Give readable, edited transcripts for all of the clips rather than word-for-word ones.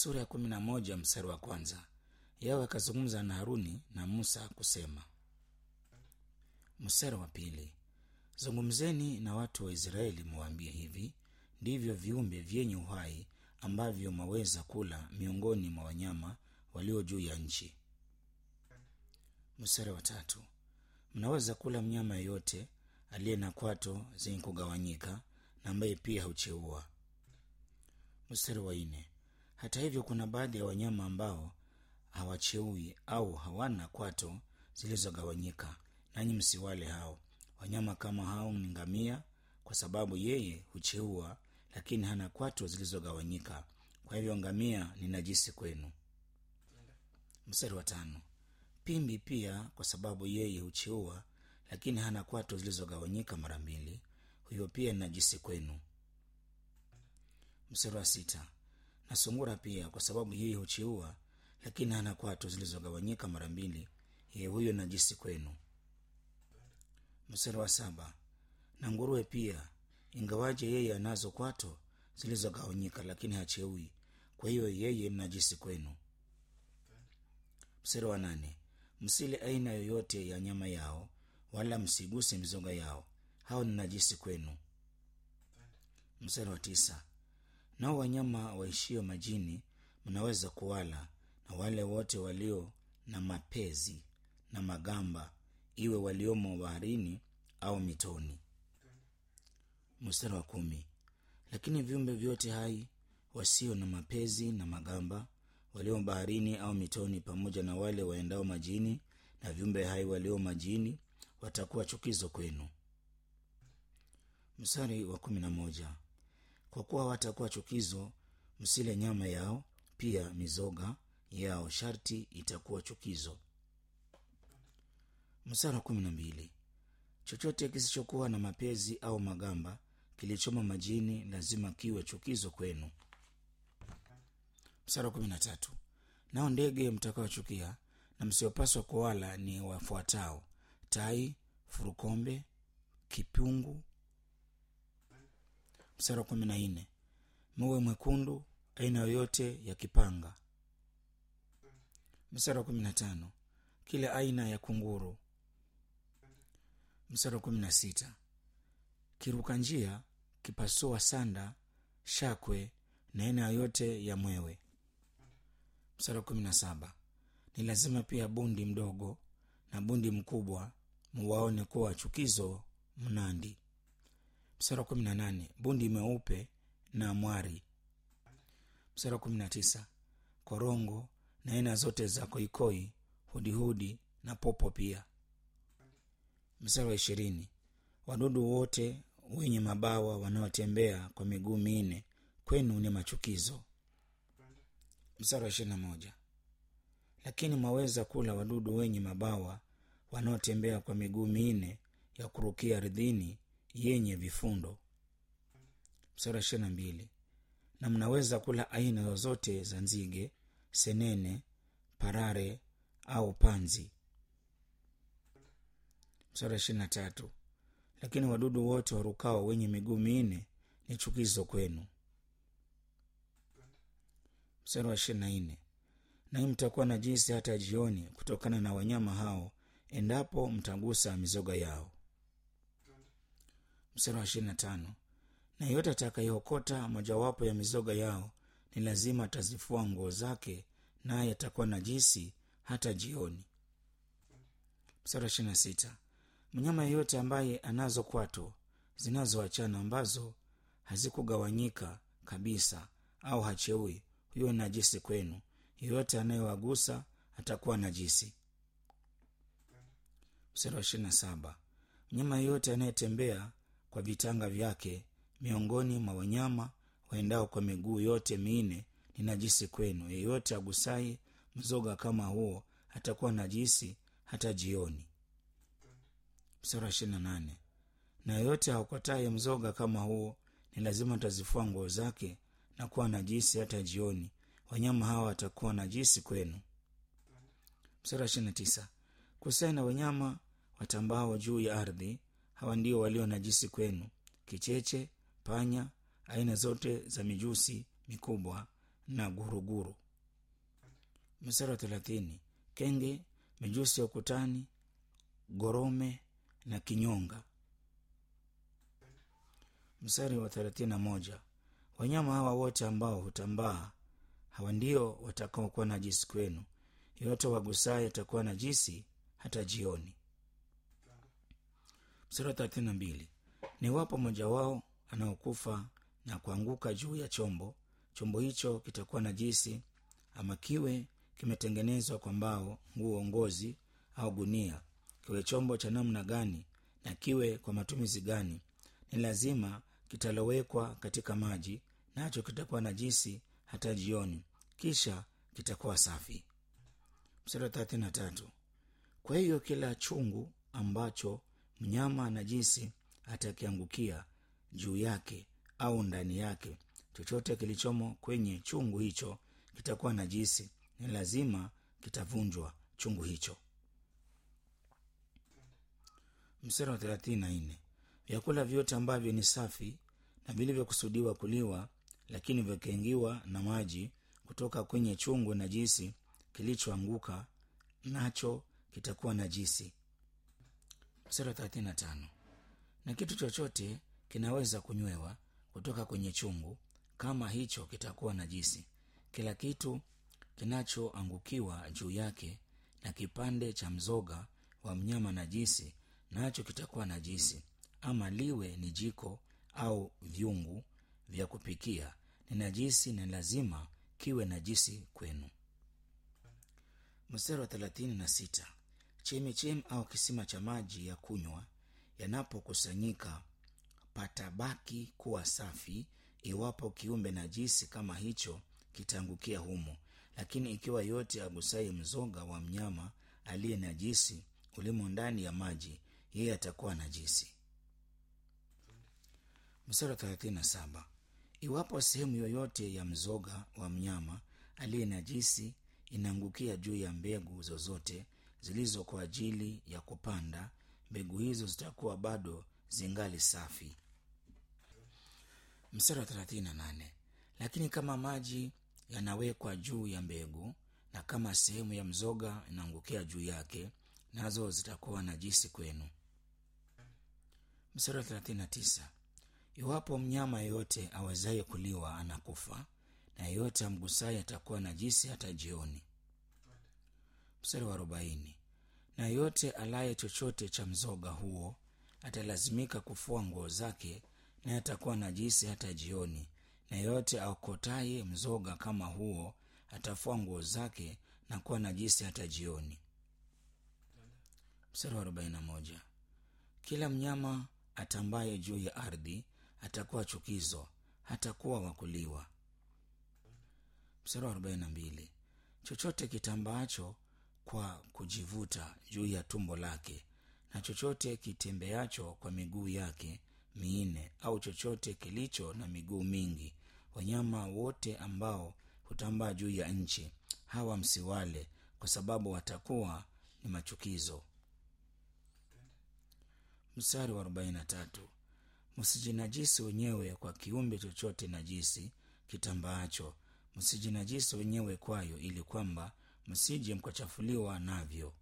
Sura ya 11 mstari wa kwanza. Yahwe akazungumza na Haruni na Musa kusema. Mstari wa pili. Zungumzeni na watu wa Israeli muwaambie hivi, ndivyo viumbe vyenye uhai ambavyo mwaweza kula miongoni mwa wanyama walio juu ya nchi. Mstari wa tatu. Mnaweza kula mnyama yeyote aliye na kwato zenye kugawanyika na ambaye pia hucheua. Mstari wa nne. Hata hivyo kuna baadhi ya wanyama ambao hawacheui au hawana kwato zilizogawanyika, nanyi msiwale hao. Wanyama kama hao ni ngamia, kwa sababu yeye hucheua lakini hana kwato zilizogawanyika, kwa hivyo ngamia ni najisi kwenu. Mstari wa tano. Pimbi pia, kwa sababu yeye hucheua lakini hana kwato zilizogawanyika mara mbili, huyo pia ni najisi kwenu. Mstari wa sita. Na sungura pia, kwa sababu yeye hucheua lakini hana kwato zilizogawanyika mara mbili, yeye huyo najisi kwenu. Mstari wa saba. Na nguruwe pia, ingawaje yeye anazo kwato zilizogawanyika lakini hacheui, kwa hiyo yeye ni najisi kwenu. Mstari wa nane. Msile aina yoyote ya nyama yao, wala msiguse mizoga yao, hao ni najisi kwenu. Mstari wa tisa. Nao wanyama waishio majini mnaweza kuwala, na wale wote walio na mapezi na magamba, iwe waliomo baharini au mitoni. Mstari wa kumi. Lakini viumbe vyote hai wasio na mapezi na magamba, walio baharini au mitoni, pamoja na wale waendao majini na viumbe hai walio majini, watakuwa chukizo kwenu. Mstari wa 11. Kwa kuwa watakuwa chukizo, msile nyama yao, pia mizoga yao sharti itakuwa chukizo. Mstari wa 12. Chochote kisichokuwa na mapezi au magamba kilichomo majini lazima kiwe chukizo kwenu. Mstari wa 13. Nao ndege mtakaochukia na msiopaswa kuwala ni wafuatao: tai, furukombe, kipungu. Mstari wa 14. Muwe mwekundu, aina yoyote ya kipanga. Mstari wa 15. Kila aina ya kunguru. Mstari wa 16. Kiruka njia, kipasua sanda, shakwe na aina yoyote ya mwewe. Mstari wa 17. Ni lazima pia bundi mdogo na bundi mkubwa muwaone kuwa chukizo mnandi. Mstari wa 18. Bundi mweupe na mwari. Mstari wa 19. Korongo na aina zote za koikoi, hudihudi na popo pia. Mstari wa 20. Wadudu wote wenye mabawa wanaotembea kwa miguu minne kwenu ni machukizo. Mstari wa 21. Lakini mwaweza kula wadudu wenye mabawa wanaotembea kwa miguu minne ya kurukia ardhini yenye vifundo. Mstari wa 22. Na mnaweza kula aina zozote za nzige, senene, parare au panzi. Mstari wa 23. Lakini wadudu wote warukao wenye miguu minne ni chukizo kwenu. Mstari wa 24. Nanyi mtakuwa najisi hata jioni kutokana na wanyama hao, endapo mtagusa mizoga yao. Mstari wa 25. Na yeyote atakayeokota mojawapo ya mizoga yao ni lazima atazifua nguo zake, naye atakuwa najisi hata jioni. Mstari wa 26. Mnyama yeyote ambaye anazo kwato zinazoachana ambazo hazikugawanyika kabisa au hacheui, huyo najisi kwenu. Yeyote anayewagusa atakuwa najisi. Mstari wa 27. Mnyama yeyote anayetembea kwa vitanga vyake miongoni mwa wanyama waendao kwa miguu yote minne ni najisi kwenu. Yeyote agusai mzoga kama huo atakuwa najisi hata jioni. Mstari wa 28. Na yeyote aokotaye mzoga kama huo ni lazima atazifua nguo zake na kuwa najisi hata jioni. Wanyama hawa watakuwa najisi kwenu. Mstari wa 29. Kusai na wanyama watambao juu ya ardhi, hawa ndio walio najisi kwenu: kicheche, panya, aina zote za mijusi mikubwa na guruguru. Mstari wa 30, kenge, mijusi ya ukutani, gorome na kinyonga. Mstari wa 31, wanyama hawa wote ambao hutambaa, hawa ndio watakaokuwa najisi kwenu. Yote wagusaye atakuwa najisi hata jioni. Mstari wa 32, ni wapo mmoja wao anaokufa na kuanguka juu ya chombo, chombo hicho kitakuwa najisi, ama kiwe kimetengenezwa kwa mbao, nguo, ngozi au gunia, kiwe chombo cha namna gani na kiwe kwa matumizi gani, ni lazima kitalowekwa katika maji, nacho kitakuwa najisi hata jioni, kisha kitakuwa safi. Mstari wa 33, kwa hiyo kila chungu ambacho mnyama najisi atakiangukia juu yake au ndani yake, chochote kilichomo kwenye chungu hicho kitakuwa najisi, ni lazima kitavunjwa chungu hicho. Mstari wa 34, vyakula vyote ambavyo ni safi na vilivyokusudiwa kuliwa, lakini vikiingiwa na maji kutoka kwenye chungu najisi kilichoanguka, nacho kitakuwa najisi. Mstari wa 35, na kitu chochote kinaweza kunywewa kutoka kwenye chungu, kama hicho kitakuwa najisi. Kila kitu kinachoangukiwa juu yake na kipande cha mzoga wa mnyama najisi, nacho kitakuwa najisi, ama liwe ni jiko au vyungu vya kupikia, ni najisi na lazima kiwe najisi kwenu. Mstari wa 36, chemichemi au kisima cha maji ya kunywa yanapokusanyika patabaki kuwa safi, iwapo kiumbe najisi kama hicho kitaangukia humo, lakini ikiwa yote agusaye mzoga wa mnyama aliye najisi ulimo ndani ya maji, yeye atakuwa najisi. Mstari wa 37, iwapo sehemu yoyote ya mzoga wa mnyama aliye najisi inaangukia juu ya mbegu zozote zilizo kwa ajili ya kupanda, mbegu hizo zitakuwa bado zingali safi. Mstari wa 38, lakini kama maji yanawekwa juu ya mbegu na kama sehemu ya mzoga inaangukia juu yake, nazo zitakuwa najisi kwenu. Mstari wa 39, iwapo mnyama yeyote awezaye kuliwa anakufa, na yeyote amgusaye atakuwa najisi hata jioni. Mstari wa 40, na yeyote alaye chochote cha mzoga huo atalazimika kufua nguo zake, naye atakuwa najisi hata jioni, na yeyote aokotaye mzoga kama huo atafua nguo zake na kuwa najisi hata jioni. Mstari wa 41, kila mnyama atambaye juu ya ardhi atakuwa chukizo, hatakuwa wakuliwa. Mstari wa 42, chochote kitambaacho kwa kujivuta juu ya tumbo lake, na chochote kitembeacho kwa miguu yake minne, au chochote kilicho na miguu mingi, wanyama wote ambao hutambaa juu ya nchi, hawa msiwale, kwa sababu watakuwa ni machukizo. Mstari wa 43, msijinajisi wenyewe kwa kiumbe chochote najisi kitambaacho, msijinajisi wenyewe kwayo, ili kwamba msije mkachafuliwa navyo.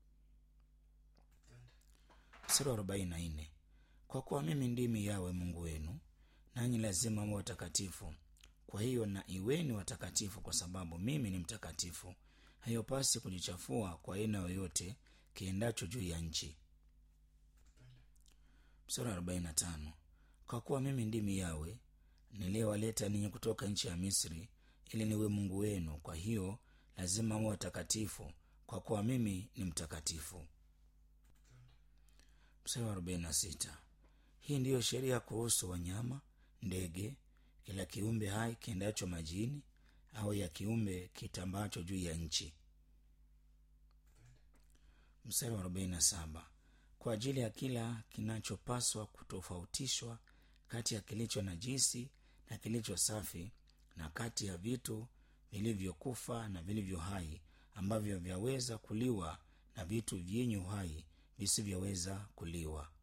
Mstari wa 44, kwa kuwa mimi ndimi Yawe Mungu wenu, nanyi lazima mwe watakatifu. Kwa hiyo na iweni watakatifu, kwa sababu mimi ni mtakatifu. Hayopasi kujichafua kwa aina yoyote kiendacho juu ya nchi. Mstari wa 45, kwa kuwa mimi ndimi Yawe niliyewaleta ninyi kutoka nchi ya Misri, ili niwe Mungu wenu. Kwa hiyo lazima mwe watakatifu, kwa kuwa mimi ni mtakatifu. Mstari wa 46, hii ndiyo sheria kuhusu wanyama, ndege, kila kiumbe hai kiendacho majini, au ya kiumbe kitambacho juu ya nchi. Mstari wa 47, kwa ajili ya kila kinachopaswa kutofautishwa kati ya kilicho najisi na kilicho safi, na kati ya vitu vilivyokufa na vilivyo hai, ambavyo vyaweza kuliwa na vitu vyenye uhai visivyoweza kuliwa.